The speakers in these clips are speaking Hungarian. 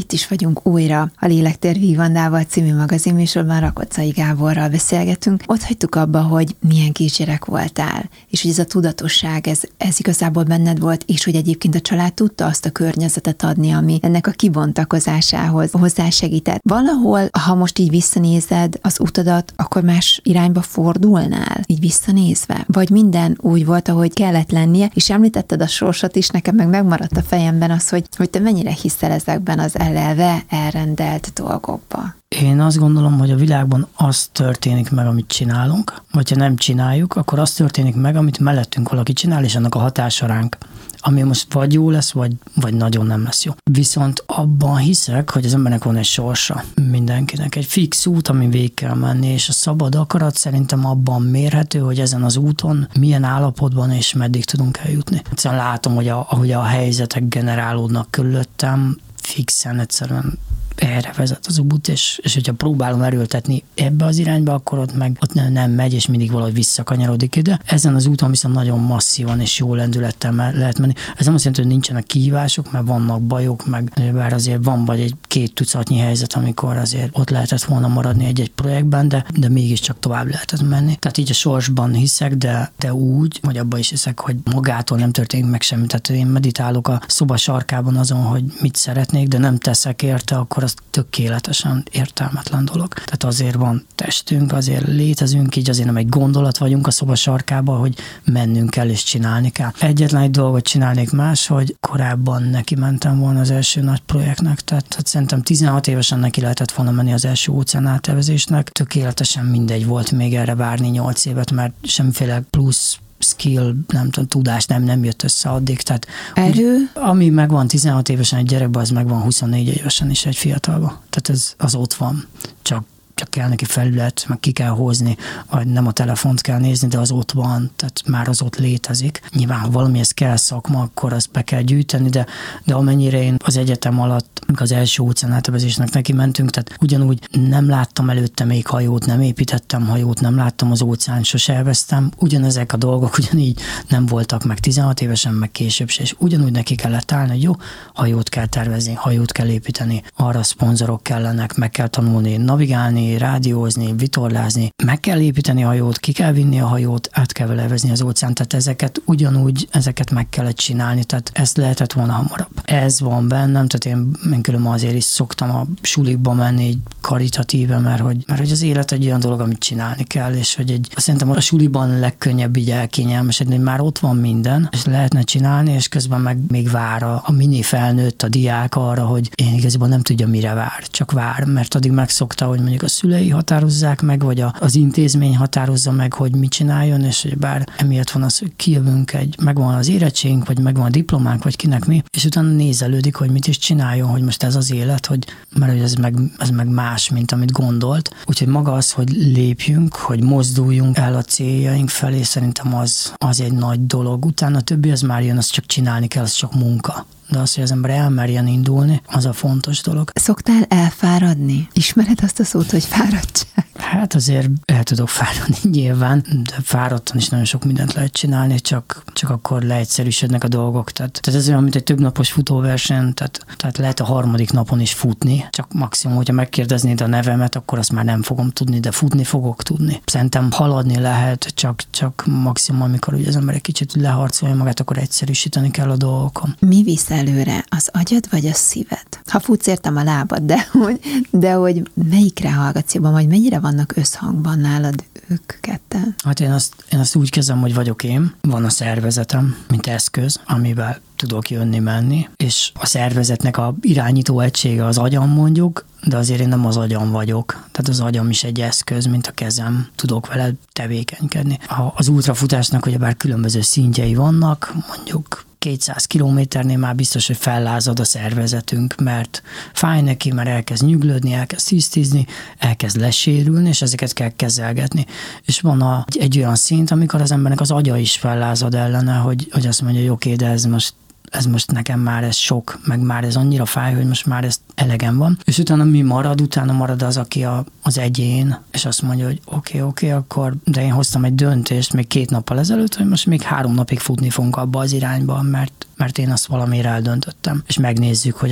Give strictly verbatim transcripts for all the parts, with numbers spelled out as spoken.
itt is vagyunk újra a Lélektér Vívandával című magazinműsorban, Rakoczai Gáborral beszélgetünk. Ott hagytuk abba, hogy milyen kisgyerek voltál, és hogy ez a tudatosság, ez, ez igazából benned volt, és hogy egyébként a család tudta azt a környezetet adni, ami ennek a kibontakozásához hozzásegített. Valahol, ha most így visszanézed az utadat, akkor más irányba fordulnál, így visszanézve? Vagy minden úgy volt, ahogy kellett lennie, és említetted a sorsot is, nekem meg megmaradt a fejemben az, hogy, hogy te mennyire hiszel ezekben az eleve elrendelt dolgokba. Én azt gondolom, hogy a világban az történik meg, amit csinálunk, vagy ha nem csináljuk, akkor az történik meg, amit mellettünk valaki csinál, és annak a hatása ránk, ami most vagy jó lesz, vagy, vagy nagyon nem lesz jó. Viszont abban hiszek, hogy az embernek van egy sorsa, mindenkinek egy fix út, amin végig kell menni, és a szabad akarat szerintem abban mérhető, hogy ezen az úton milyen állapotban és meddig tudunk eljutni. Egyszerűen látom, hogy a, ahogy a helyzetek generálódnak körülöttem, fixen egyszerűen erre vezet az út, és, és hogyha próbálom erőltetni ebbe az irányba, akkor ott meg ott nem, nem megy, és mindig valahogy visszakanyarodik ide. Ezen az úton viszont nagyon masszívan és jó lendülettel lehet menni. Ez nem azt jelenti, hogy nincsenek kihívások, mert vannak bajok, meg bár azért van vagy egy két tucatnyi helyzet, amikor azért ott lehetett volna maradni egy-egy projektben, de, de mégiscsak tovább lehetett menni. Tehát így a sorsban hiszek, de, de úgy, vagy abban is hiszek, hogy magától nem történik meg semmi. Tehát én meditálok a szoba sarkában azon, hogy mit szeretnék, de nem teszek érte, akkor az tökéletesen értelmetlen dolog. Tehát azért van testünk, azért létezünk, így azért nem egy gondolat vagyunk a szoba sarkába, hogy mennünk kell és csinálni kell. Egyetlen egy dolgot csinálnék más, hogy korábban neki mentem volna az első nagy projektnek, tehát, tehát szerintem tizenhat évesen neki lehetett volna menni az első óceán áttervezésnek. Tökéletesen mindegy volt még erre várni nyolc évet, mert semmiféle plusz skill, nem tudom, tudás nem, nem jött össze addig. Tehát, erő? Úgy, ami megvan tizenhat évesen egy gyerekben, az megvan huszonnégy évesen is egy fiatalban. Tehát ez, az ott van. Csak csak kell neki felület, meg ki kell hozni, vagy nem a telefont kell nézni, de az ott van, tehát már az ott létezik. Nyilván, ha valamihez kell szakma, akkor azt be kell gyűjteni, de, de amennyire én az egyetem alatt, az első óceán áttervezésnek neki mentünk, tehát ugyanúgy nem láttam előtte még hajót, nem építettem hajót, nem láttam az óceán, sose elvesztem. Ugyanezek a dolgok ugyanígy nem voltak meg tizenhat évesen, meg később se, és ugyanúgy neki kellett állni, hogy jó, hajót kell tervezni, hajót kell építeni, arra szponzorok kellenek, meg kell tanulni, navigálni, rádiózni, vitorlázni, meg kell építeni a hajót, ki kell vinni a hajót, át kell vele vezni az óceán, tehát ezeket ugyanúgy, ezeket meg kellett csinálni, tehát ezt lehetett volna hamarabb. Ez van bennem, tehát én, én különben azért is szoktam a sulikba menni karitatíve, mert hogy, mert hogy az élet egy olyan dolog, amit csinálni kell, és hogy egy, szerintem a suliban legkönnyebb így elkényelmesedni, hogy már ott van minden, és lehetne csinálni, és közben meg még vár a, a mini felnőtt, a diák arra, hogy én igazából nem tudja, mire vár, csak vár, mert addig megszokta, hogy mondjuk a szülei határozzák meg, vagy a, az intézmény határozza meg, hogy mit csináljon, és hogy bár emiatt van az, hogy kijövünk egy, megvan az érettségünk, vagy megvan a diplománk, vagy kinek mi, és utána nézelődik, hogy mit is csináljon, hogy most ez az élet, hogy, mert hogy ez meg, ez meg más, mint amit gondolt. Úgyhogy maga az, hogy lépjünk, hogy mozduljunk el a céljaink felé, szerintem az, az egy nagy dolog. Utána a többi az már jön, az csak csinálni kell, az csak munka. De az, hogy az ember elmerjen indulni, az a fontos dolog. Szoktál elfáradni? Ismered azt a szót, hogy fáradtság? Hát azért el tudok fáradni nyilván, de fáradtan is nagyon sok mindent lehet csinálni, csak, csak akkor leegyszerűsödnek a dolgok. Tehát, tehát ez olyan, mint egy többnapos futóverseny, tehát, tehát lehet a harmadik napon is futni, csak maximum, hogyha megkérdeznéd a nevemet, akkor azt már nem fogom tudni, de futni fogok tudni. Szerintem haladni lehet, csak, csak maximum, amikor ugye az ember egy kicsit leharcolja magát, akkor egyszerűsíteni kell a dolgokon. Mi visz előre, az agyad vagy a szíved? Ha futsz, értem a lábad, de hogy, de hogy melyikre hallgatsz jobban, vagy mennyire vannak összhangban nálad ők ketten? Hát én azt, én azt úgy kezdem, hogy vagyok én, van a szervezetem, mint eszköz, amivel tudok jönni-menni, és a szervezetnek a irányító egysége az agyam mondjuk, de azért én nem az agyam vagyok. Tehát az agyam is egy eszköz, mint a kezem. Tudok vele tevékenykedni. Az ultrafutásnak ugyebár különböző szintjei vannak, mondjuk kétszáz kilométernél már biztos, hogy fellázad a szervezetünk, mert fáj neki, mert elkezd nyüglődni, elkezd tisztízni, elkezd lesérülni, és ezeket kell kezelgetni. És van a, egy olyan szint, amikor az embernek az agya is fellázad ellene, hogy, hogy azt mondja, hogy oké, de ez most ez most nekem már ez sok, meg már ez annyira fáj, hogy most már ez elegem van. És utána mi marad? Utána marad az, aki a, az egyén, és azt mondja, hogy oké, okay, oké, okay, akkor, de én hoztam egy döntést még két nappal ezelőtt, hogy most még három napig futni fogunk abba az irányba, mert, mert én azt valamire eldöntöttem. És megnézzük, hogy az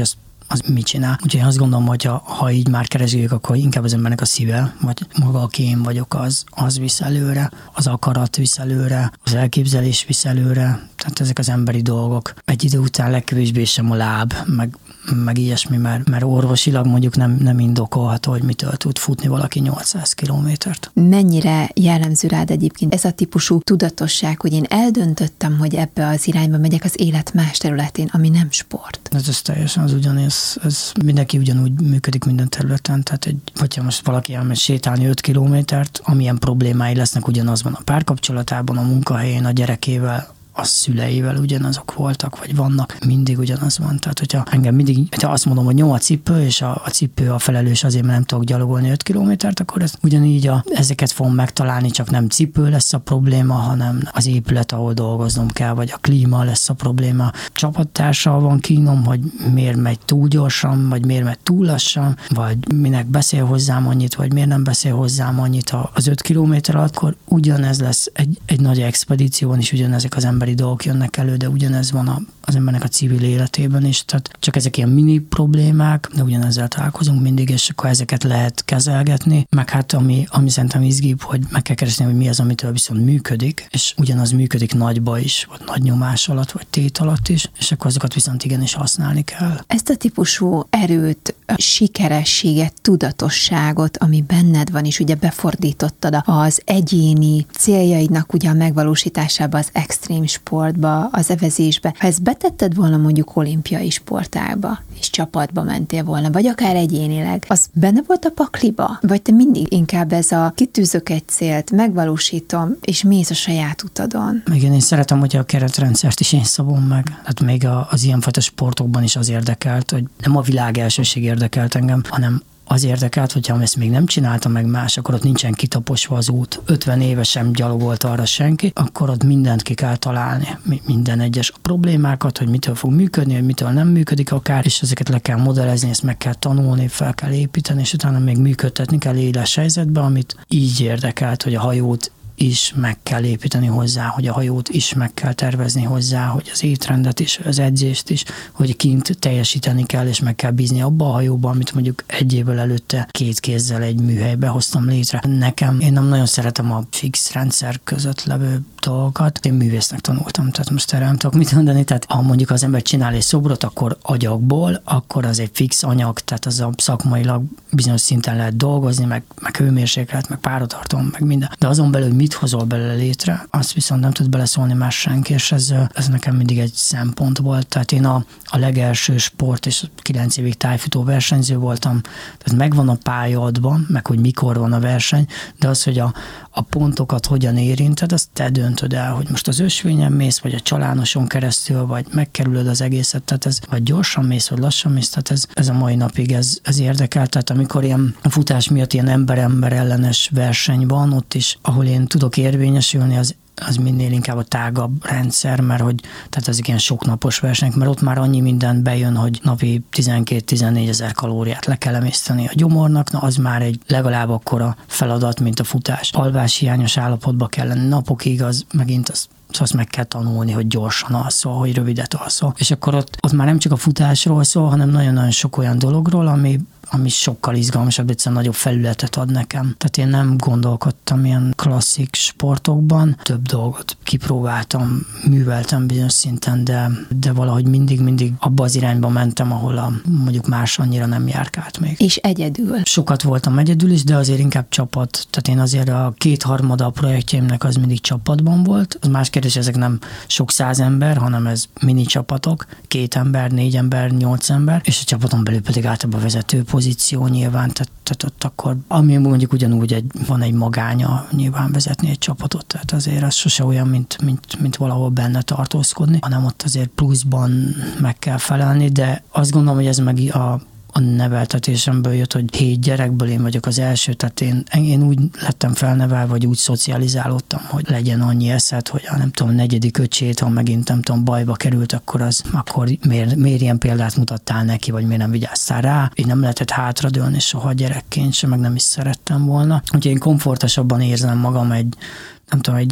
az mit csinál. Úgyhogy én azt gondolom, hogy ha, ha így már keresgéljük, akkor inkább az embernek a szíve, vagy maga, aki én vagyok, az, az visz előre, az akarat visz előre, az elképzelés visz előre, tehát ezek az emberi dolgok. Egy idő után legkevésbé sem a láb, meg, meg ilyesmi, mert, mert orvosilag mondjuk nem, nem indokolható, hogy mitől tud futni valaki nyolcszáz kilométert. Mennyire jellemző rád egyébként ez a típusú tudatosság, hogy én eldöntöttem, hogy ebbe az irányba megyek az élet más területén, ami nem sport? Ez, ez teljesen az ugyanez, ez mindenki ugyanúgy működik minden területen, tehát egy, hogyha most valaki elmegy sétálni öt kilométert, amilyen problémái lesznek, ugyanaz van a párkapcsolatában, a munkahelyén, a gyerekével, a szüleivel ugyanazok voltak, vagy vannak, mindig ugyanaz van. Tehát, hogyha engem mindig, ha azt mondom, hogy nyom a cipő, és a, a cipő a felelős azért, mert nem tudok gyalogolni öt kilométert, akkor ez ugyanígy a, ezeket fogom megtalálni, csak nem cipő lesz a probléma, hanem az épület, ahol dolgoznom kell, vagy a klíma lesz a probléma. Csapattársal van kínom, hogy miért megy túl gyorsan, vagy miért megy túl lassan, vagy minek beszél hozzám annyit, vagy miért nem beszél hozzám annyit az öt kilométer alatt, akkor ugyanez lesz egy, egy nagy expedíción is, ugyanezek az emberi dolgok jönnek elő, de ugyanez van a, az embernek a civil életében is, tehát csak ezek ilyen mini problémák, de ugyanezzel találkozunk mindig, és akkor ezeket lehet kezelgetni, meg hát ami, ami szerintem izgibb, hogy meg kell keresni, hogy mi az, amitől viszont működik, és ugyanaz működik nagyba is, vagy nagy nyomás alatt, vagy tét alatt is, és akkor azokat viszont igenis használni kell. Ezt a típusú erőt, sikerességet, tudatosságot, ami benned van, és ugye befordítottad az egyéni céljaidnak ugye a megvalósításába, az extrém sportba, az evezésbe. Ha ezt betetted volna mondjuk olimpiai sportágba, és csapatba mentél volna, vagy akár egyénileg, az benne volt a pakliba? Vagy te mindig inkább ez a kitűzök egy célt, megvalósítom, és mész a saját utadon? Igen, én szeretem, hogy a keretrendszert is én szabom meg. Hát még az ilyenfajta sportokban is az érdekelt, hogy nem a világ elsőség érdekelt engem, hanem az érdekelt, hogyha ezt még nem csinálta meg más, akkor ott nincsen kitaposva az út. ötven éve sem gyalogolt arra senki, akkor ott mindent ki kell találni. Minden egyes problémákat, hogy mitől fog működni, hogy mitől nem működik akár, és ezeket le kell modellezni, ezt meg kell tanulni, fel kell építeni, és utána még működtetni kell éles helyzetbe, amit így érdekelt, hogy a hajót is meg kell építeni hozzá, hogy a hajót is meg kell tervezni hozzá, hogy az étrendet is, az edzést is, hogy kint teljesíteni kell, és meg kell bízni abba a hajóba, amit mondjuk egy évvel előtte két kézzel egy műhelybe hoztam létre. Nekem, én nem nagyon szeretem a fix rendszer között levő dolgokat. Én művésznek tanultam, tehát most erre nem tudok mit mondani, tehát ha mondjuk az ember csinál egy szobrot, akkor agyagból, akkor az egy fix anyag, tehát az a szakmailag bizonyos szinten lehet dolgozni, meg, meg hőmérséklet, meg páratartalom, meg minden. De azon belül mit hozol belőle létre, azt viszont nem tud beleszólni más senki, és ez, ez nekem mindig egy szempont volt. Tehát én a, a legelső sport, és kilenc évig tájfutó versenyző voltam, tehát megvan a pályaadva, meg hogy mikor van a verseny, de az, hogy a, a pontokat hogyan érinted, azt te döntöd el, hogy most az ösvényen mész, vagy a csalánoson keresztül, vagy megkerülöd az egészet, tehát ez, vagy gyorsan mész, vagy lassan mész, tehát ez, ez a mai napig ez, ez érdekel. Tehát amikor ilyen a futás miatt ilyen ember-ember ellenes verseny van, ott is, ahol én tudok érvényesülni, az az minél inkább a tágabb rendszer, mert hogy tehát ezek ilyen soknapos versenyek, mert ott már annyi minden bejön, hogy napi tizenkét-tizennégy ezer kalóriát le kell emészteni a gyomornak, na az már egy legalább akkora feladat, mint a futás. Alváshiányos állapotba kell lenni napokig, az megint az szóval azt meg kell tanulni, hogy gyorsan alszol, hogy rövidet alszol. És akkor ott, ott már nem csak a futásról szól, hanem nagyon-nagyon sok olyan dologról, ami, ami sokkal izgalmasabb, egyszerűen nagyobb felületet ad nekem. Tehát én nem gondolkodtam ilyen klasszik sportokban, több dolgot kipróbáltam, műveltem bizonyos szinten, de, de valahogy mindig-mindig abba az irányba mentem, ahol a, mondjuk más annyira nem járkált még. És egyedül? Sokat voltam egyedül is, de azért inkább csapat. Tehát én azért a kétharmada a projektjeimnek az mindig csapatban volt. Az más kérdés, ezek nem sok száz ember, hanem ez mini csapatok, két ember, négy ember, nyolc ember, és a csapaton belül pedig általában vezető pozíció nyilván, tehát, tehát ott akkor, ami mondjuk ugyanúgy egy, van egy magánya nyilván vezetni egy csapatot, tehát azért az sose olyan, mint, mint, mint valahol benne tartózkodni, hanem ott azért pluszban meg kell felelni, de azt gondolom, hogy ez meg a a neveltetésemből jött, hogy hét gyerekből én vagyok az első, tehát én, én úgy lettem felnevelve, vagy úgy szocializálódtam, hogy legyen annyi eszed, hogy ha nem tudom, a negyedik öcsét, ha megint nem tudom, bajba került, akkor az, akkor miért, miért ilyen példát mutattál neki, vagy miért nem vigyáztál rá. Én nem lehetett hátradőlni soha gyerekként sem, meg nem is szerettem volna. Úgyhogy én komfortosabban érzem magam egy, nem tudom, egy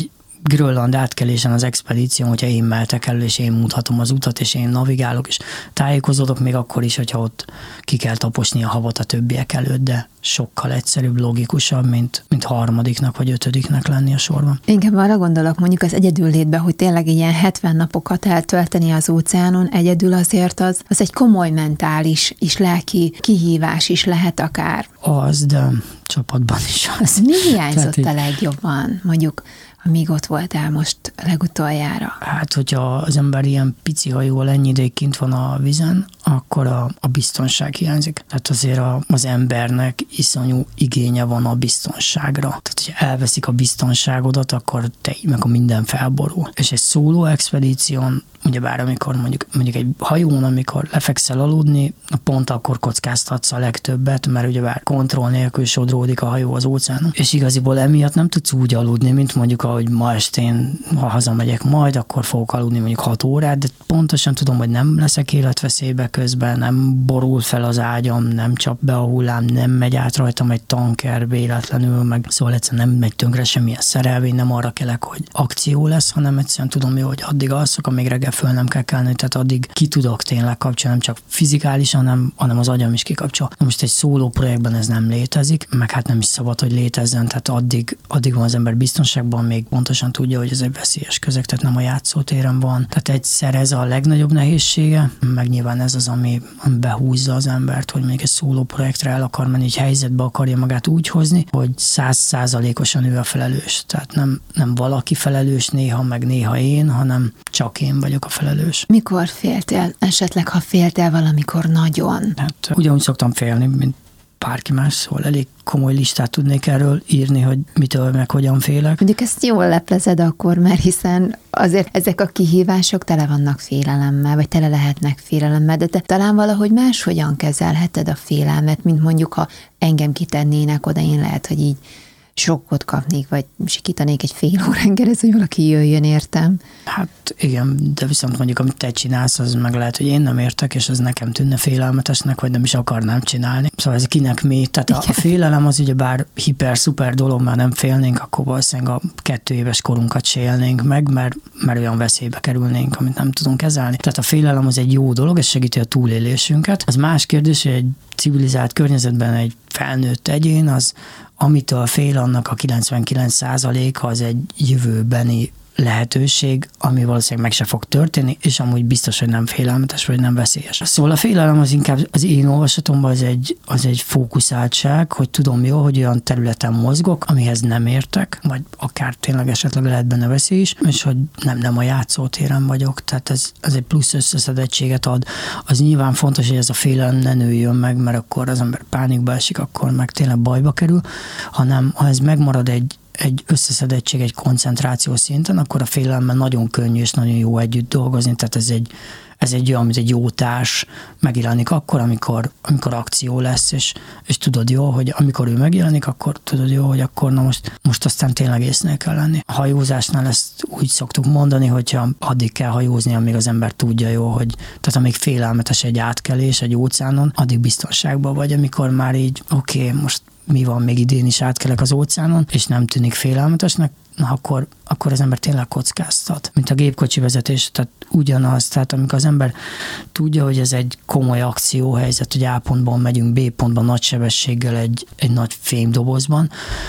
Grönland átkelésen az expedíción, hogyha én meltek elő, és én mutatom az utat, és én navigálok, és tájékozódok még akkor is, hogyha ott ki kell taposni a havat a többiek előtt, de sokkal egyszerűbb, logikusabb, mint, mint harmadiknak vagy ötödiknek lenni a sorban. Inkább arra gondolok mondjuk az egyedüllétben, hogy tényleg ilyen hetven napokat eltölteni az óceánon egyedül, azért az, az egy komoly mentális és lelki kihívás is lehet akár. Az, de csapatban is az. Mi hiányzott a legjobban, mondjuk, amíg ott voltál most legutoljára? Hát, hogyha az ember ilyen pici hajóval ennyi ideig kint van a vízen, akkor a, a biztonság hiányzik. Tehát azért a, az embernek iszonyú igénye van a biztonságra. Tehát, hogyha elveszik a biztonságodat, akkor te meg a minden felborul. És egy szóló expedíción, ugyebár amikor mondjuk, mondjuk egy hajón, amikor lefekszel aludni, pont akkor kockáztatsz a legtöbbet, mert ugyebár kontroll nélkül sodródik a hajó az óceánon. És igaziból emiatt nem tudsz úgy aludni, mint mondjuk, ahogy ma estén, ha hazamegyek majd, akkor fogok aludni mondjuk hat órát, de pontosan tudom, hogy nem leszek életveszélybe közben, nem borul fel az ágyam, nem csap be a hullám, nem megy át rajtam egy tanker véletlenül, meg szóval egyszerűen nem megy tönkre semmilyen szerelvény, nem arra kelek, hogy akció lesz, hanem egyszerűen tudom jó, hogy addig alszok, amíg reggel föl nem kell kelni, tehát addig ki tudok tényleg kapcsolni, nem csak fizikálisan, hanem, hanem az agyam is kikapcsol. Na most egy szóló projektben ez nem létezik, meg hát nem is szabad, hogy létezzen, tehát addig, addig van az ember biztonságban, még pontosan tudja, hogy ez egy veszélyes közeg, tehát nem a játszótéren van. Tehát egyszer ez a legnagyobb nehézsége, meg nyilván ez az, ami behúzza az embert, hogy még egy szóló projektre el akar menni, egy helyzetbe akarja magát úgy hozni, hogy száz százalékosan ő a felelős. Tehát nem, nem valaki felelős néha, meg néha én, hanem csak én vagyok a felelős. Mikor féltél? Esetleg, ha féltél valamikor nagyon? Hát ugyanúgy szoktam félni, mint bárki más, szóval elég komoly listát tudnék erről írni, hogy mitől meg hogyan félek. Mondjuk ezt jól leplezed akkor, mert hiszen azért ezek a kihívások tele vannak félelemmel, vagy tele lehetnek félelemmel, de te talán valahogy máshogyan kezelheted a félelmet, mint mondjuk, ha engem kitennének oda, én lehet, hogy így sokkot kapnék, vagy sikítanék egy fél órán keresztül, hogy valaki jöjjön, értem. Hát igen, de viszont mondjuk, amit te csinálsz, az meg lehet, hogy én nem értek, és az nekem tűnne félelmetesnek, vagy nem is akarnám csinálni. Szóval ez kinek mi? Tehát a, a félelem az ugye bár hiper-szuper dolog, már nem félnénk, akkor valószínűleg a kettő éves korunkat se élnénk meg, mert, mert olyan veszélybe kerülnénk, amit nem tudunk kezelni. Tehát a félelem az egy jó dolog, ez segíti a túlélésünket. Az más kérdés, hogy egy civilizált környezetben egy felnőtt egyén, az amitől fél, annak a kilencvenkilenc százaléka az egy jövőbeni lehetőség, ami valószínűleg meg se fog történni, és amúgy biztos, hogy nem félelmetes, vagy nem veszélyes. Szóval a félelem az inkább az én olvasatomban az egy, az egy fókuszáltság, hogy tudom jó, hogy olyan területen mozgok, amihez nem értek, vagy akár tényleg esetleg lehet benne veszély is, és hogy nem, nem a játszótéren vagyok, tehát ez, ez egy plusz összeszedettséget ad. Az nyilván fontos, hogy ez a félelem ne nőjön meg, mert akkor az ember pánikba esik, akkor meg tényleg bajba kerül, hanem ha ez megmarad egy egy összeszedettség, egy koncentráció szinten, akkor a félelemmel nagyon könnyű és nagyon jó együtt dolgozni, tehát ez egy, ez egy olyan, mint egy jó társ megjelenik akkor, amikor, amikor akció lesz, és, és tudod jó, hogy amikor ő megjelenik, akkor tudod jó, hogy akkor na most, most aztán tényleg észnél kell lenni. A hajózásnál ezt úgy szoktuk mondani, hogyha addig kell hajózni, amíg az ember tudja jó, hogy tehát amíg félelmetes egy átkelés egy óceánon, addig biztonságban vagy, amikor már így oké, okay, most mi van, még idén is átkelek az óceánon, és nem tűnik félelmetesnek, na akkor, akkor az ember tényleg kockáztat. Mint a gépkocsi vezetés, tehát ugyanaz, tehát amikor az ember tudja, hogy ez egy komoly akcióhelyzet, hogy A pontban megyünk B pontban nagy sebességgel egy, egy nagy fémdobozban,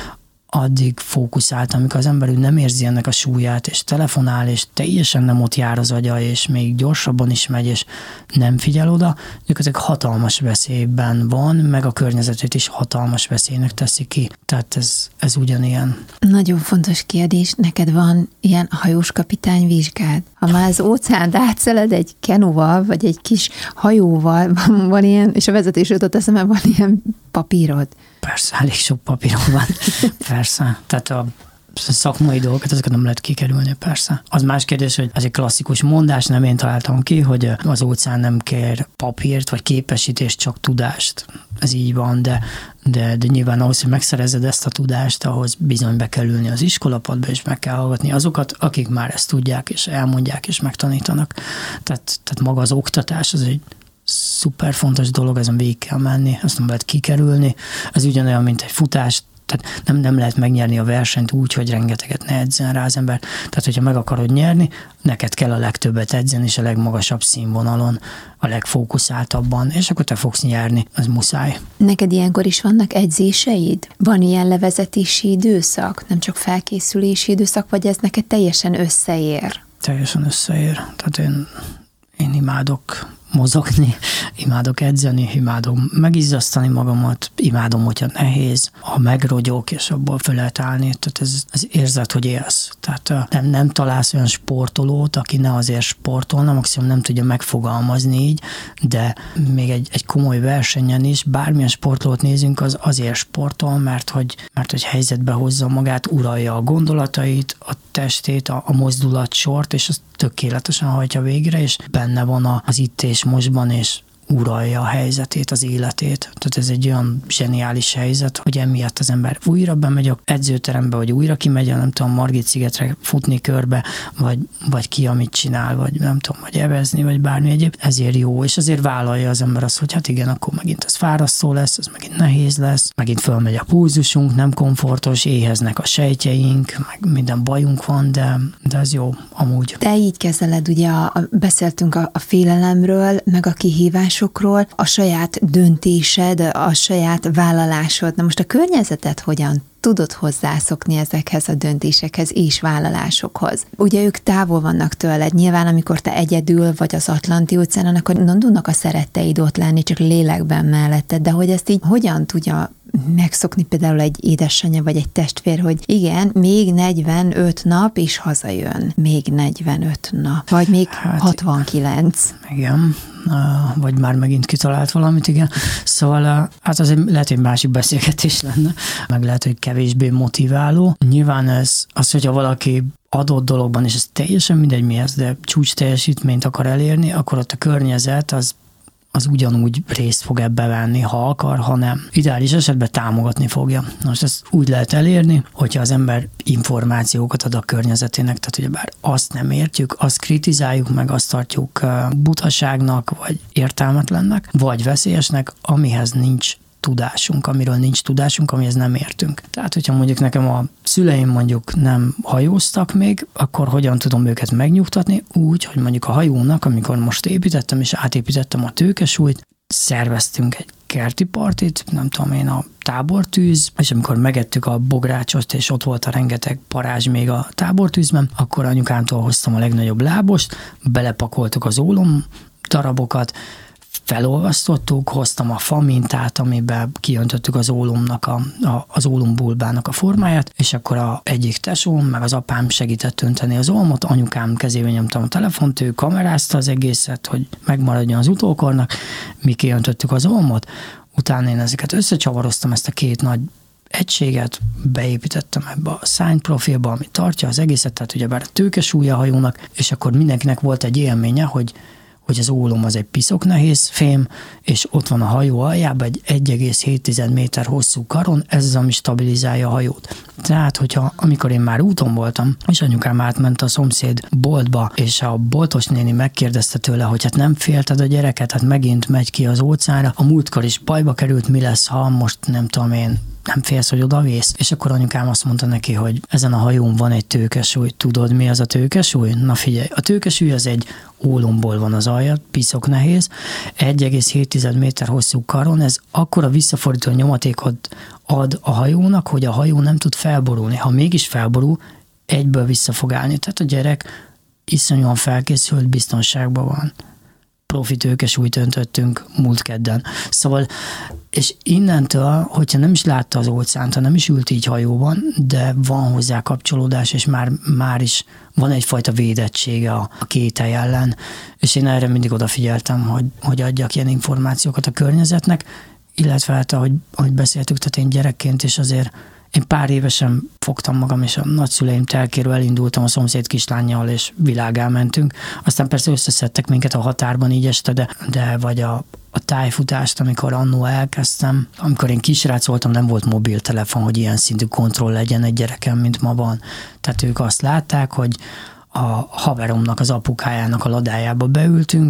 addig fókuszált, amikor az ember nem érzi ennek a súlyát, és telefonál, és teljesen nem ott jár az agya, és még gyorsabban is megy, és nem figyel oda, gyakorlatilag hatalmas veszélyben van, meg a környezetét is hatalmas veszélynek teszi ki. Tehát ez, ez ugyanilyen. Nagyon fontos kérdés, neked van ilyen hajós kapitány vizsgád? Ha már az óceánt átszeled egy kenóval, vagy egy kis hajóval, van, van ilyen, és a vezetés jutott eszembe, van ilyen papírod? Persze, elég sok papírom van. Persze. Tehát a szakmai dolgokat, ezeket nem lehet kikerülni, persze. Az más kérdés, hogy ez egy klasszikus mondás, nem én találtam ki, hogy az óceán nem kér papírt, vagy képesítést, csak tudást. Ez így van, de, de, de nyilván ahhoz, hogy megszerezed ezt a tudást, ahhoz bizony be kell ülni az iskolapadba, és meg kell hallgatni azokat, akik már ezt tudják, és elmondják, és megtanítanak. Tehát, tehát maga az oktatás, az egy szuper fontos dolog, ezen végig kell menni, azt nem lehet kikerülni. Ez ugyanolyan, mint egy futást tehát nem, nem lehet megnyerni a versenyt úgy, hogy rengeteget ne edzen rá az ember. Tehát, hogyha meg akarod nyerni, neked kell a legtöbbet edzeni, és a legmagasabb színvonalon, a legfókuszáltabban, és akkor te fogsz nyerni, az muszáj. Neked ilyenkor is vannak edzéseid? Van ilyen levezetési időszak, nem csak felkészülési időszak, vagy ez neked teljesen összeér? Teljesen összeér. Tehát én, én imádok mozogni, imádok edzeni, imádom megizzasztani magamat, imádom, hogyha nehéz, ha megrogyok, és abból föl lehet állni, tehát ez az érzet, hogy élsz. Tehát nem, nem találsz olyan sportolót, aki ne azért sportolna, maximum nem tudja megfogalmazni így, de még egy, egy komoly versenyen is, bármilyen sportolót nézünk, az azért sportol, mert hogy, mert hogy helyzetbe hozza magát, uralja a gondolatait, a testét, a, a mozdulatsort, és azt tökéletesen hajtja végre, és benne van az itt és mostban, és uralja a helyzetét, az életét. Tehát ez egy olyan zseniális helyzet, hogy emiatt az ember újra bemegy a edzőterembe, vagy újra kimegy, nem tudom, Margit-szigetre futni körbe, vagy, vagy ki, amit csinál, vagy nem tudom, vagy evezni, vagy bármi egyéb. Ezért jó, és azért vállalja az ember azt, hogy hát igen, akkor megint ez fárasztó lesz, ez megint nehéz lesz, megint fölmegy a pulzusunk, nem komfortos, éheznek a sejtjeink, meg minden bajunk van, de, de ez jó, amúgy. Te így kezeled, ugye a, a, beszéltünk a, a félelemről, meg a kihívás a saját döntésed, a saját vállalásod. Na most a környezetet hogyan tudod hozzászokni ezekhez a döntésekhez és vállalásokhoz? Ugye ők távol vannak tőled. Nyilván, amikor te egyedül vagy az Atlanti-óceánon, akkor nem tudnak a szeretteid ott lenni, csak lélekben melletted, de hogy ezt így hogyan tudja megszokni például egy édesanyja vagy egy testvér, hogy igen, még negyvenöt nap és hazajön. Még negyvenöt nap. Vagy még hát, hatvankilenc. Igen. Vagy már megint kitalált valamit, igen. Szóval hát az lehet, hogy másik beszélgetés lenne, meg lehet, hogy kevésbé motiváló. Nyilván ez az, hogyha valaki adott dologban, és ez teljesen mindegy mi ez, de csúcs teljesítményt akar elérni, akkor ott a környezet az az ugyanúgy részt fog ebbe venni, ha akar, ha nem. Ideális esetben támogatni fogja. Most ezt úgy lehet elérni, hogyha az ember információkat ad a környezetének, tehát ugyebár azt nem értjük, azt kritizáljuk meg, azt tartjuk butaságnak, vagy értelmetlennek, vagy veszélyesnek, amihez nincs tudásunk, amiről nincs tudásunk, amihez nem értünk. Tehát, hogyha mondjuk nekem a szüleim mondjuk nem hajóztak még, akkor hogyan tudom őket megnyugtatni? Úgy, hogy mondjuk a hajónak, amikor most építettem, és átépítettem a tőkesúlyt, szerveztünk egy kerti partit, nem tudom én, a tábortűz, és amikor megettük a bográcsot, és ott volt a rengeteg parázs még a tábortűzben, akkor anyukámtól hoztam a legnagyobb lábost, belepakoltuk az ólom darabokat, felolvasztottuk, hoztam a fa mintát, amiben kiöntöttük az ólomnak, a, a, az ólombulbának a formáját, és akkor a egyik tesóm, meg az apám segített önteni az ólmot, anyukám kezébe nyomtam a telefont, ő kamerázta az egészet, hogy megmaradjon az utókornak, mi kiöntöttük az ólmot, utána én ezeket összecsavaroztam, ezt a két nagy egységet, beépítettem ebbe a szárnyprofilba, ami tartja az egészet, tehát ugyebár a tőkesúlya hajónak, és akkor mindenkinek volt egy élménye, hogy hogy az ólom az egy piszok nehéz fém, és ott van a hajó aljában egy egy egész hét méter hosszú karon, ez az, ami stabilizálja a hajót. Tehát, hogyha amikor én már úton voltam, és anyukám átment a szomszéd boltba, és a boltos néni megkérdezte tőle, hogy hát nem félted a gyereket, hát megint megy ki az óceánra, a múltkor is bajba került, mi lesz, ha most nem tudom én, nem félsz, hogy odavész? És akkor anyukám azt mondta neki, hogy ezen a hajón van egy tőkesúly. Tudod, mi az a tőkesúly? Na figyelj, a tőkesúly az egy ólomból van az alja, piszok nehéz, egy egész hét méter hosszú karon, ez akkora visszafordító nyomatékot ad a hajónak, hogy a hajó nem tud felborulni. Ha mégis felborul, egyből vissza fog állni. Tehát a gyerek iszonyúan felkészült, biztonságban van. Profi tőkesúlyt öntöttünk múlt kedden. Szóval, és innentől, hogyha nem is látta az óceánt, ha nem is ült így hajóban, de van hozzá kapcsolódás, és már, már is van egyfajta védettsége a, a kételj ellen, és én erre mindig odafigyeltem, hogy, hogy adjak ilyen információkat a környezetnek, illetve hát, ahogy, ahogy beszéltük, tehát én gyerekként is azért én pár évesen fogtam magam, és a nagyszüleim telkéről elindultam a szomszéd kislánnyal, és világá mentünk. Aztán persze összeszedtek minket a határban így este, de, de vagy a, a tájfutást, amikor annó elkezdtem. Amikor én kisrác voltam, nem volt mobiltelefon, hogy ilyen szintű kontroll legyen egy gyerekem, mint ma van. Tehát ők azt látták, hogy a haveromnak, az apukájának a ladájába beültünk,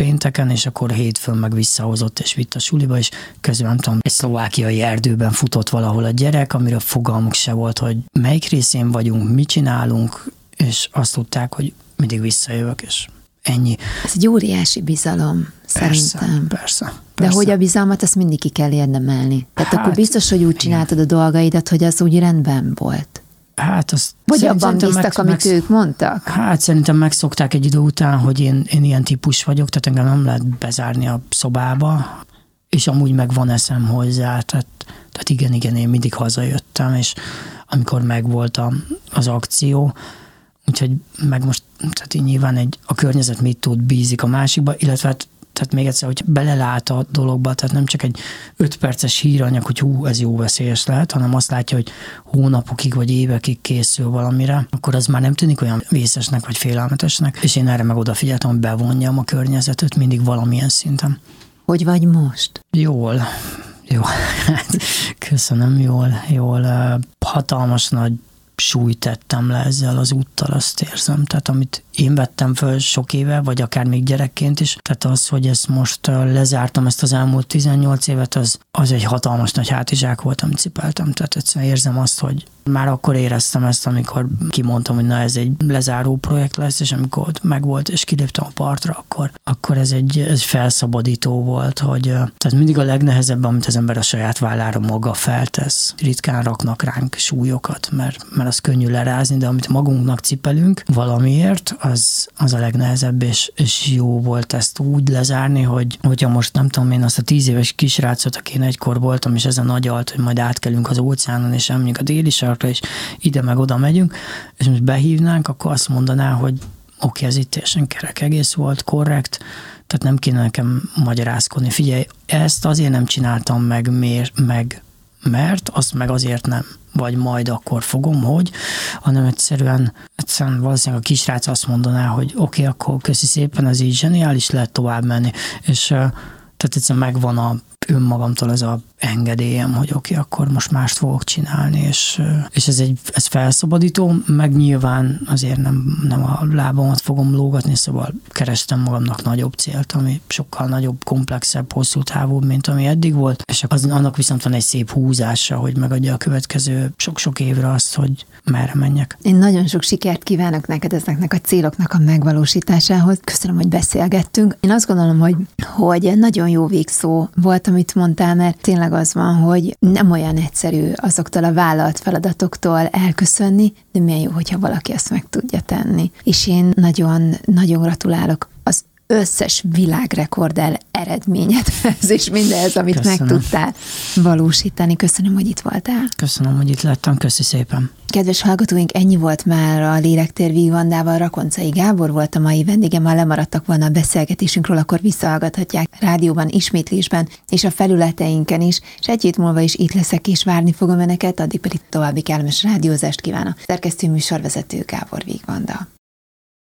pénteken, és akkor hétfőn meg visszahozott és vitt a suliba, és közben nem tudom, egy szlovákiai erdőben futott valahol a gyerek, amiről fogalmuk se volt, hogy melyik részén vagyunk, mit csinálunk, és azt tudták, hogy mindig visszajövök, és ennyi. Ez egy óriási bizalom, persze, szerintem. Persze, persze. De hogy a bizalmat, azt mindig ki kell érdemelni. Tehát hát, akkor biztos, hogy úgy csináltad a dolgaidat, hogy az úgy rendben volt. Hát azt vagy abban bíztak, meg, amit meg, ők mondtak? Hát szerintem megszokták egy idő után, hogy én, én ilyen típus vagyok, tehát engem nem lehet bezárni a szobába, és amúgy meg van eszem hozzá, tehát, tehát igen, igen, én mindig hazajöttem, és amikor megvolt a, az akció, úgyhogy meg most, tehát így nyilván egy, a környezet mit tud, bízik a másikba, illetve hát, tehát még egyszer, hogy belelát a dologba, tehát nem csak egy öt perces híranyag, hogy hú, ez jó veszélyes lehet, hanem azt látja, hogy hónapokig vagy évekig készül valamire, akkor az már nem tűnik olyan vészesnek vagy félelmetesnek, és én erre meg odafigyeltem, hogy bevonjam a környezetet mindig valamilyen szinten. Hogy vagy most? Jól. Jó. Köszönöm, jól, jól. Hatalmas nagy súlyt tettem le ezzel az úttal, azt érzem. Tehát amit én vettem föl sok éve, vagy akár még gyerekként is, tehát az, hogy ezt most lezártam, ezt az elmúlt tizennyolc évet, az, az egy hatalmas nagy hátizsák volt, amit cipeltem. Tehát egyszerűen érzem azt, hogy már akkor éreztem ezt, amikor kimondtam, hogy na ez egy lezáró projekt lesz, és amikor ott megvolt, és kiléptem a partra, akkor, akkor ez egy ez felszabadító volt, hogy tehát mindig a legnehezebb, amit az ember a saját vállára maga feltesz. Ritkán raknak ránk súlyokat, mert, mert az könnyű lerázni, de amit magunknak cipelünk valamiért, az, az a legnehezebb, és, és jó volt ezt úgy lezárni, hogy hogyha most nem tudom én azt a tíz éves kisrácot, aki én egykor voltam, és ez a nagy alt, hogy majd átkelünk az óceánon, és elmegyünk a déli sarkra, és ide meg oda megyünk, és most behívnánk, akkor azt mondaná, hogy oké, okay, ez itt teljesen kerek egész volt, korrekt, tehát nem kéne nekem magyarázkodni. Figyelj, ezt azért nem csináltam meg, miért, meg mert, azt meg azért nem, vagy majd akkor fogom, hogy, hanem egyszerűen, egyszerűen valószínűleg a kisrác azt mondaná, hogy oké, okay, akkor köszi szépen, ez így zseniális, lehet tovább menni, és tehát egyszerűen megvan a önmagamtól ez a engedélyem, hogy oké, okay, akkor most mást fogok csinálni, és, és ez egy ez felszabadító, meg nyilván azért nem, nem a lábamat fogom lógatni, szóval kerestem magamnak nagyobb célt, ami sokkal nagyobb, komplexebb, hosszú távúbb, mint ami eddig volt, és az, annak viszont van egy szép húzása, hogy megadja a következő sok-sok évre azt, hogy merre menjek. Én nagyon sok sikert kívánok neked ezeknek a céloknak a megvalósításához. Köszönöm, hogy beszélgettünk. Én azt gondolom, hogy, hogy nagyon jó végszó volt, amit mondtál, mert tényleg az van, hogy nem olyan egyszerű azoktól a vállalt feladatoktól elköszönni, de milyen jó, hogyha valaki ezt meg tudja tenni. És én nagyon, nagyon gratulálok az összes világrekordel eredményedhez, és mindehez, amit Köszönöm. meg tudtál valósítani. Köszönöm, hogy itt voltál. Köszönöm, hogy itt lettem. Köszi szépen. Kedves hallgatóink, ennyi volt már a Lélektér Vígvandával. Rakoncai Gábor volt a mai vendégem. Ha lemaradtak volna a beszélgetésünkről, akkor visszahallgathatják rádióban, ismétlésben, és a felületeinken is, és egy hét múlva is itt leszek, és várni fogom önöket, addig pedig további kellemes rádiózást kívánok. Szerkesztő műsorvezető Gábor Vígvanda.